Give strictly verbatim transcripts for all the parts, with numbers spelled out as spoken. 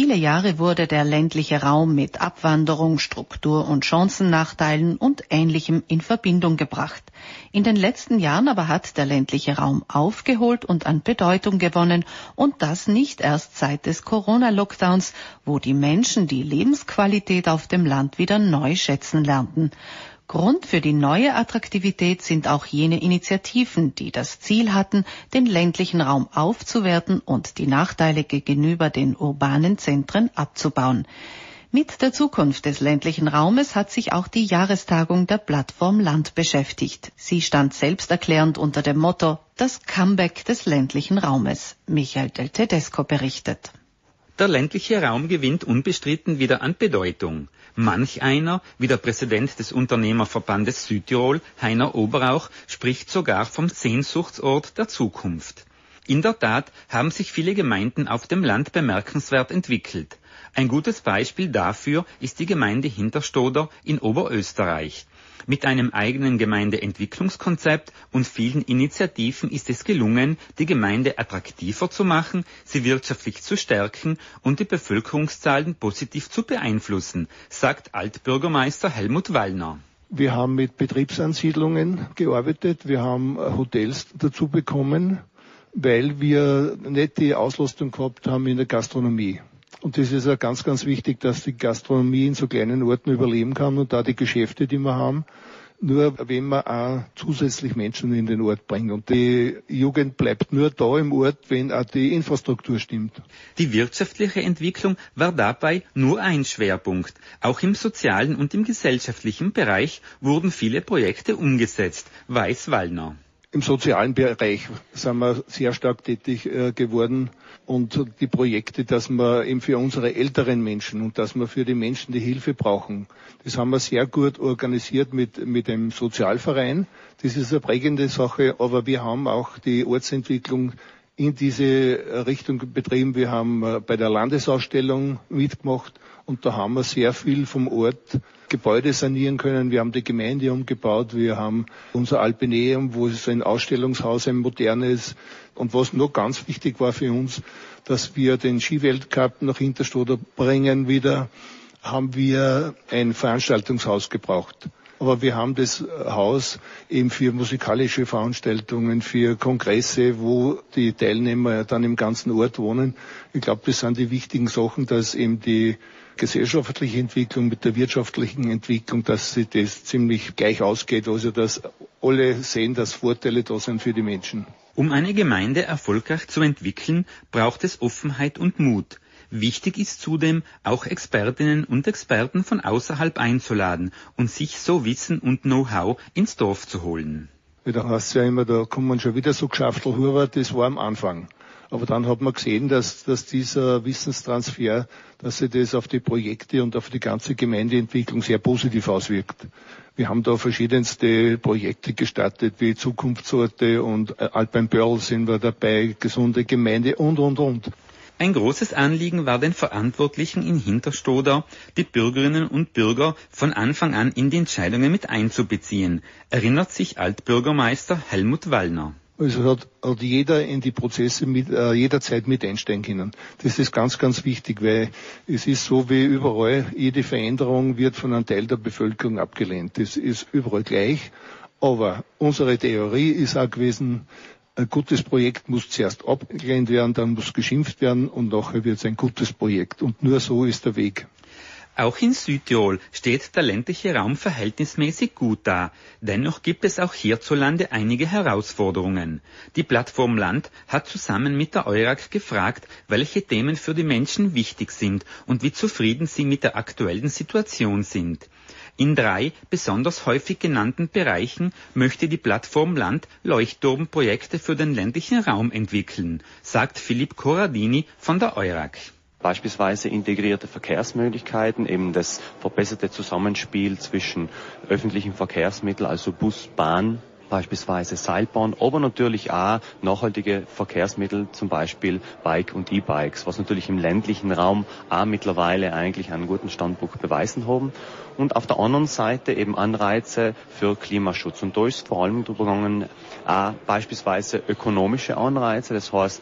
Viele Jahre wurde der ländliche Raum mit Abwanderung, Struktur- und Chancennachteilen und Ähnlichem in Verbindung gebracht. In den letzten Jahren aber hat der ländliche Raum aufgeholt und an Bedeutung gewonnen, und das nicht erst seit des Corona-Lockdowns, wo die Menschen die Lebensqualität auf dem Land wieder neu schätzen lernten. Grund für die neue Attraktivität sind auch jene Initiativen, die das Ziel hatten, den ländlichen Raum aufzuwerten und die Nachteile gegenüber den urbanen Zentren abzubauen. Mit der Zukunft des ländlichen Raumes hat sich auch die Jahrestagung der Plattform Land beschäftigt. Sie stand selbsterklärend unter dem Motto „Das Comeback des ländlichen Raumes“. Michael Del Tedesco berichtet. Der ländliche Raum gewinnt unbestritten wieder an Bedeutung. Manch einer, wie der Präsident des Unternehmerverbandes Südtirol, Heiner Oberauch, spricht sogar vom Sehnsuchtsort der Zukunft. In der Tat haben sich viele Gemeinden auf dem Land bemerkenswert entwickelt. Ein gutes Beispiel dafür ist die Gemeinde Hinterstoder in Oberösterreich. Mit einem eigenen Gemeindeentwicklungskonzept und vielen Initiativen ist es gelungen, die Gemeinde attraktiver zu machen, sie wirtschaftlich zu stärken und die Bevölkerungszahlen positiv zu beeinflussen, sagt Altbürgermeister Helmut Wallner. Wir haben mit Betriebsansiedlungen gearbeitet, wir haben Hotels dazu bekommen, weil wir nicht die Auslastung gehabt haben in der Gastronomie. Und das ist ja ganz, ganz wichtig, dass die Gastronomie in so kleinen Orten überleben kann und da die Geschäfte, die wir haben, nur wenn wir auch zusätzlich Menschen in den Ort bringen. Und die Jugend bleibt nur da im Ort, wenn auch die Infrastruktur stimmt. Die wirtschaftliche Entwicklung war dabei nur ein Schwerpunkt. Auch im sozialen und im gesellschaftlichen Bereich wurden viele Projekte umgesetzt, weiß Wallner. Im sozialen Bereich sind wir sehr stark tätig äh, geworden und die Projekte, dass wir eben für unsere älteren Menschen und dass wir für die Menschen die Hilfe brauchen, das haben wir sehr gut organisiert mit mit dem Sozialverein. Das ist eine prägende Sache, aber wir haben auch die Ortsentwicklung in diese Richtung betrieben. Wir haben äh, bei der Landesausstellung mitgemacht und da haben wir sehr viel vom Ort Gebäude sanieren können. Wir haben die Gemeinde umgebaut. Wir haben unser Alpineum, wo es ein Ausstellungshaus, ein modernes. Und was noch ganz wichtig war für uns, dass wir den Skiweltcup nach Hinterstoder bringen wieder, haben wir ein Veranstaltungshaus gebraucht. Aber wir haben das Haus eben für musikalische Veranstaltungen, für Kongresse, wo die Teilnehmer dann im ganzen Ort wohnen. Ich glaube, das sind die wichtigen Sachen, dass eben die gesellschaftliche Entwicklung mit der wirtschaftlichen Entwicklung, dass sie das ziemlich gleich ausgeht, also dass alle sehen, dass Vorteile da sind für die Menschen. Um eine Gemeinde erfolgreich zu entwickeln, braucht es Offenheit und Mut. Wichtig ist zudem, auch Expertinnen und Experten von außerhalb einzuladen und sich so Wissen und Know-how ins Dorf zu holen. Da heißt es ja immer, da kommen schon wieder so Geschäftel rüber, das war am Anfang. Aber dann hat man gesehen, dass, dass dieser Wissenstransfer, dass sich das auf die Projekte und auf die ganze Gemeindeentwicklung sehr positiv auswirkt. Wir haben da verschiedenste Projekte gestartet, wie Zukunftsorte und Alpine Pearl sind wir dabei, gesunde Gemeinde und, und, und. Ein großes Anliegen war den Verantwortlichen in Hinterstoder, die Bürgerinnen und Bürger von Anfang an in die Entscheidungen mit einzubeziehen, erinnert sich Altbürgermeister Helmut Wallner. Also hat, hat jeder in die Prozesse mit, äh, jederzeit mit einsteigen können. Das ist ganz, ganz wichtig, weil es ist so wie überall, jede Veränderung wird von einem Teil der Bevölkerung abgelehnt. Das ist überall gleich. Aber unsere Theorie ist auch gewesen, ein gutes Projekt muss zuerst abgelehnt werden, dann muss geschimpft werden und nachher wird es ein gutes Projekt. Und nur so ist der Weg. Auch in Südtirol steht der ländliche Raum verhältnismäßig gut da. Dennoch gibt es auch hierzulande einige Herausforderungen. Die Plattform Land hat zusammen mit der EURAG gefragt, welche Themen für die Menschen wichtig sind und wie zufrieden sie mit der aktuellen Situation sind. In drei besonders häufig genannten Bereichen möchte die Plattform Land Leuchtturmprojekte für den ländlichen Raum entwickeln, sagt Philipp Corradini von der EURAG. Beispielsweise integrierte Verkehrsmöglichkeiten, eben das verbesserte Zusammenspiel zwischen öffentlichen Verkehrsmitteln, also Bus, Bahn, beispielsweise Seilbahn, aber natürlich auch nachhaltige Verkehrsmittel, zum Beispiel Bike und E-Bikes, was natürlich im ländlichen Raum auch mittlerweile eigentlich einen guten Standpunkt beweisen haben. Und auf der anderen Seite eben Anreize für Klimaschutz. Und da ist vor allem drüber gegangen, auch beispielsweise ökonomische Anreize, das heißt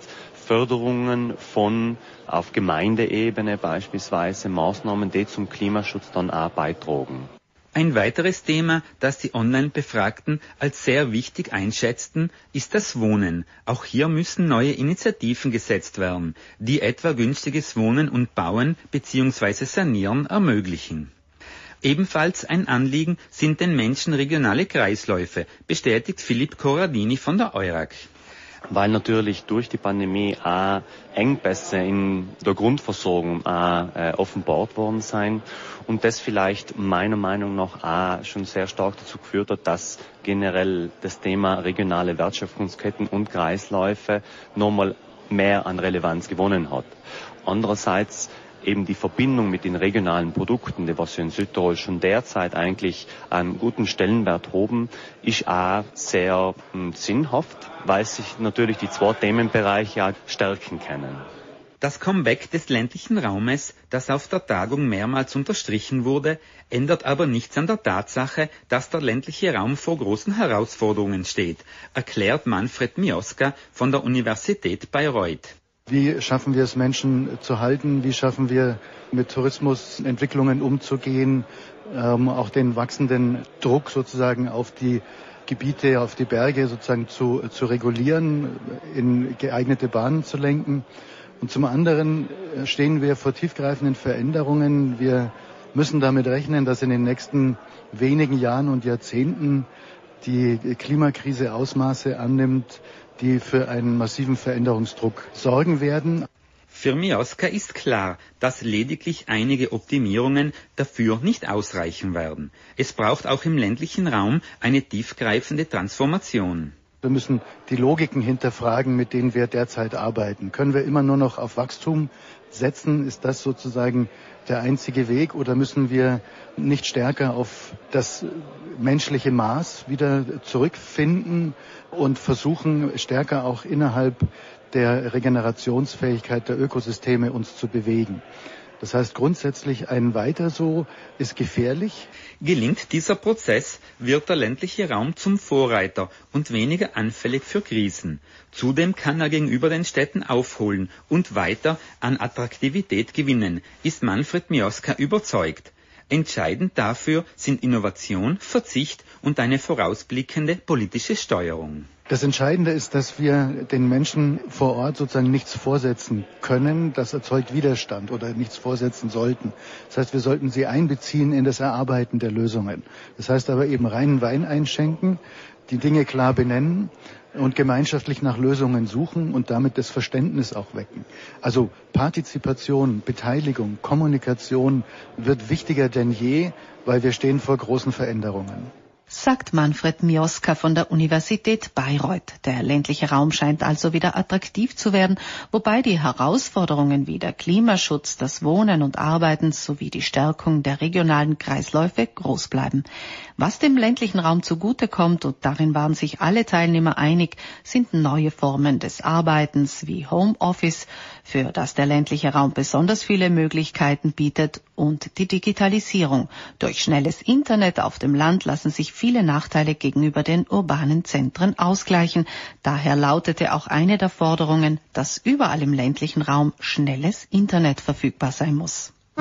Förderungen von auf Gemeindeebene beispielsweise Maßnahmen, die zum Klimaschutz dann auch beitragen. Ein weiteres Thema, das die Online-Befragten als sehr wichtig einschätzten, ist das Wohnen. Auch hier müssen neue Initiativen gesetzt werden, die etwa günstiges Wohnen und Bauen bzw. Sanieren ermöglichen. Ebenfalls ein Anliegen sind den Menschen regionale Kreisläufe, bestätigt Philipp Corradini von der Eurac. Weil natürlich durch die Pandemie auch Engpässe in der Grundversorgung auch, äh, offenbart worden sind und das vielleicht meiner Meinung nach auch schon sehr stark dazu geführt hat, dass generell das Thema regionale Wertschöpfungsketten und Kreisläufe nochmal mehr an Relevanz gewonnen hat. Andererseits eben die Verbindung mit den regionalen Produkten, die was wir in Südtirol schon derzeit eigentlich einen guten Stellenwert haben, ist auch sehr mh, sinnhaft, weil sich natürlich die zwei Themenbereiche auch stärken können. Das Comeback des ländlichen Raumes, das auf der Tagung mehrmals unterstrichen wurde, ändert aber nichts an der Tatsache, dass der ländliche Raum vor großen Herausforderungen steht, erklärt Manfred Mioska von der Universität Bayreuth. Wie schaffen wir es, Menschen zu halten? Wie schaffen wir, mit Tourismusentwicklungen umzugehen? Ähm, auch den wachsenden Druck sozusagen auf die Gebiete, auf die Berge sozusagen zu, zu regulieren, in geeignete Bahnen zu lenken. Und zum anderen stehen wir vor tiefgreifenden Veränderungen. Wir müssen damit rechnen, dass in den nächsten wenigen Jahren und Jahrzehnten die Klimakrise Ausmaße annimmt, die für einen massiven Veränderungsdruck sorgen werden. Für Mioska ist klar, dass lediglich einige Optimierungen dafür nicht ausreichen werden. Es braucht auch im ländlichen Raum eine tiefgreifende Transformation. Wir müssen die Logiken hinterfragen, mit denen wir derzeit arbeiten. Können wir immer nur noch auf Wachstum setzen? Ist das sozusagen der einzige Weg? Oder müssen wir nicht stärker auf das menschliche Maß wieder zurückfinden und versuchen, stärker auch innerhalb der Regenerationsfähigkeit der Ökosysteme uns zu bewegen? Das heißt, grundsätzlich ein Weiter so ist gefährlich. Gelingt dieser Prozess, wird der ländliche Raum zum Vorreiter und weniger anfällig für Krisen. Zudem kann er gegenüber den Städten aufholen und weiter an Attraktivität gewinnen, ist Manfred Mioska überzeugt. Entscheidend dafür sind Innovation, Verzicht und eine vorausblickende politische Steuerung. Das Entscheidende ist, dass wir den Menschen vor Ort sozusagen nichts vorsetzen können. Das erzeugt Widerstand oder nichts vorsetzen sollten. Das heißt, wir sollten sie einbeziehen in das Erarbeiten der Lösungen. Das heißt aber eben reinen Wein einschenken, die Dinge klar benennen und gemeinschaftlich nach Lösungen suchen und damit das Verständnis auch wecken. Also Partizipation, Beteiligung, Kommunikation wird wichtiger denn je, weil wir stehen vor großen Veränderungen. Sagt Manfred Mioska von der Universität Bayreuth. Der ländliche Raum scheint also wieder attraktiv zu werden, wobei die Herausforderungen wie der Klimaschutz, das Wohnen und Arbeiten sowie die Stärkung der regionalen Kreisläufe groß bleiben. Was dem ländlichen Raum zugutekommt, und darin waren sich alle Teilnehmer einig, sind neue Formen des Arbeitens wie Homeoffice, für das der ländliche Raum besonders viele Möglichkeiten bietet, und die Digitalisierung. Durch schnelles Internet auf dem Land lassen sich viele Nachteile gegenüber den urbanen Zentren ausgleichen. Daher lautete auch eine der Forderungen, dass überall im ländlichen Raum schnelles Internet verfügbar sein muss.